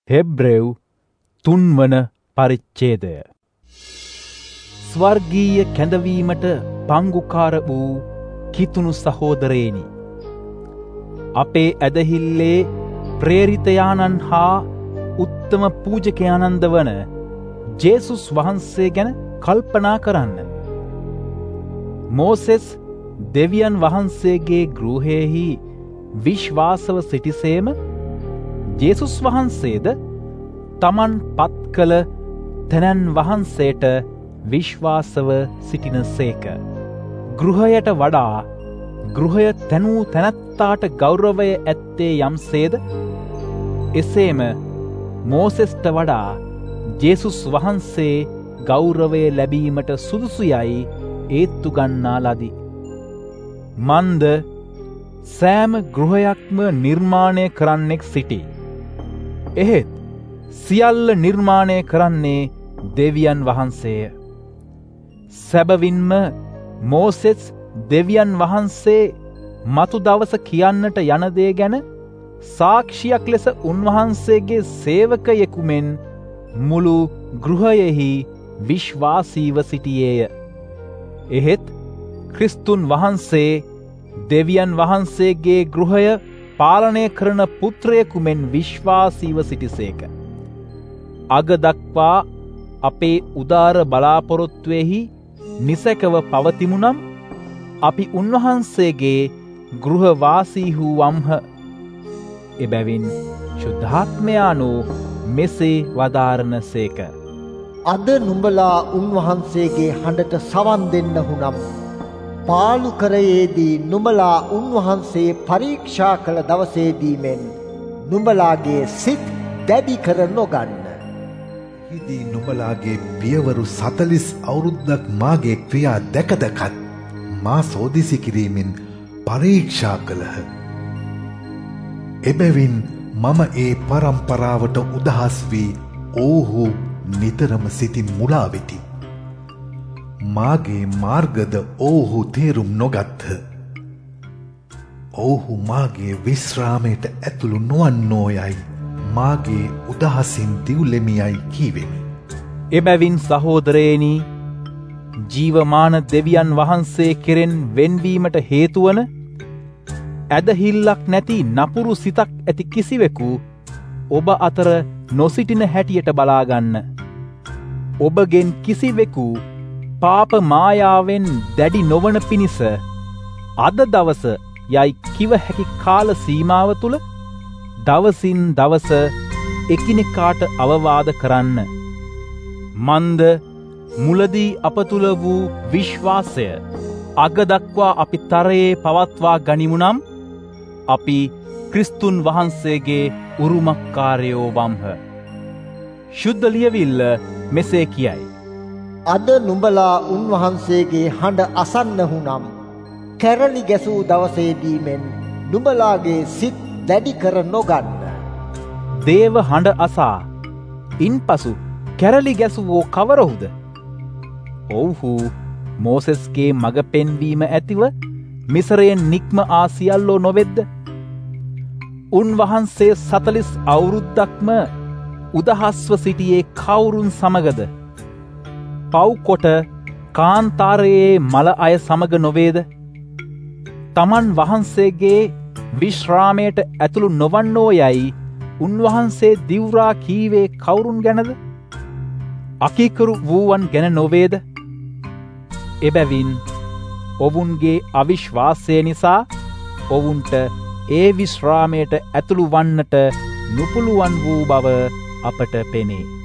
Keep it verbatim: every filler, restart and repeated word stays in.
Hebrew තුන්වන පරිච්ඡේදය. ස්වර්ගීය කැඳවීමට පංගුකාර වූ කිතුණු සහෝදරේනි, අපේ ඇදහිල්ලේ ප්‍රේරිතයාණන් හා උත්තම පූජකයාණන්ද වන ජේසුස් වහන්සේ ගැන කල්පනා කරන්න. මෝසෙස් දෙවියන් වහන්සේගේ ගෘහයෙහි විශ්වාසව සිටිසේම ජේසුස් වහන්සේද තමන් පත් කළ තැනැන් වහන්සේට විශ්වාසව සිටිනසේක. ගෘහයට වඩා ගෘහය තැනූ තැනැත්තාට ගෞරවය ඇත්තේ යම්සේද, එසේම මෝසෙස්ට වඩා ජේසුස් වහන්සේ ගෞරවය ලැබීමට සුදුසුයයි ඒත්තු ගන්නා ලදී. මන්ද සෑම ගෘහයක්ම නිර්මාණය කරන්නෙක් සිටි. එහෙත් සියල්ල නිර්මාණය කරන්නේ දෙවියන් වහන්සේය. සැබවින්ම මෝසෙස් දෙවියන් වහන්සේ මතු දවස කියන්නට යන දේ ගැන සාක්ෂියක් ලෙස උන්වහන්සේගේ සේවකයෙකු මෙන් මුළු ගෘහයෙහි විශ්වාසීව සිටියේය. එහෙත් ක්‍රිස්තුන් වහන්සේ දෙවියන් වහන්සේගේ ගෘහය පාලනය කරන පුත්‍රයෙකු මෙන් විශ්වාසීව සිටිසේක. අග දක්වා අපේ උදාර බලාපොරොත්තුවෙහි නිසැකව පවතිමු නම් අපි උන්වහන්සේගේ ගෘහවාසීහු වම්හ. එබැවින් ශුද්ධාත්මයානෝ මෙසේ වදාරන සේක. අද නුඹලා උන්වහන්සේගේ හඬට සවන් දෙන්නහු නම් පාලු කරයේදී නුඹලා උන්වහන්සේ පරීක්ෂා කළ දවසේදී මෙන් නුඹලාගේ සිත් දැඩි කර නොගන්න. හිදී නුඹලාගේ පියවරු සතලිස් අවුරුද්දක් මාගේ ක්‍රියා දැකදකත් මා සෝදිසි කිරීමෙන් පරීක්ෂා කළහ. එබැවින් මම ඒ පරම්පරාවට උදහස් වී ඔවුහු නිතරම සිතින් මුලා වෙති. මාගේ මාර්ගද ඔවුහු තේරුම් නොගත්හ. ඔවුහු මාගේ විශ්‍රාමයට ඇතුළු නොවන්නෝයයි මාගේ උදහසින් දිවුලෙමියයි කීවෙමි. එබැවින් සහෝදරේනි, ජීවමාන දෙවියන් වහන්සේ කෙරෙන් වෙන්වීමට හේතුවන ඇදහිල්ලක් නැති නපුරු සිතක් ඇති කිසිවෙකු ඔබ අතර නොසිටින හැටියට බලාගන්න. ඔබගෙන් කිසිවෙකු පාප මායාවෙන් දැඩි නොවන පිණිස අද දවස යයි කිව හැකි කාල සීමාව තුළ දවසින් දවස එකිනෙකාට අවවාද කරන්න. මන්ද මුලදී අප තුළ වූ විශ්වාසය අග දක්වා අපි තරයේ පවත්වා ගනිමු නම් අපි ක්‍රිස්තුන් වහන්සේගේ උරුමකාරයෝ වම්හ. ශුද්ධ ලියවිල්ල මෙසේ කියයි. අද නුඹලා උන්වහන්සේගේ හඬ අසන්නහු නම් කැරලි ගැසූ දවසේදී මෙන් නුඹලාගේ සිත් දැඩි කර නොගන්න. දේව හඬ අසා ඉන්පසු කැරලි ගැසුවෝ කවරහුද? ඔව්හු මෝසෙස්ගේ මඟ පෙන්වීම ඇතිව මිසරයෙන් නික්ම ආ සියල්ලෝ නොවෙද්ද? උන්වහන්සේ සතලිස් අවුරුද්දක්ම උදහස්ව සිටියේ කවුරුන් සමගද? පව්කොට කාන්තාරයේ මල අය සමග නොවේද? තමන් වහන්සේගේ විශ්‍රාමයට ඇතුළු නොවන්නෝ යයි උන්වහන්සේ දිවුරා කීවේ කවුරුන් ගැනද? අකීකරු වූවන් ගැන නොවේද? එබැවින් ඔවුන්ගේ අවිශ්වාසය නිසා ඔවුන්ට ඒ විශ්‍රාමයට ඇතුළු වන්නට නුපුළුවන් වූ බව අපට පෙනේ.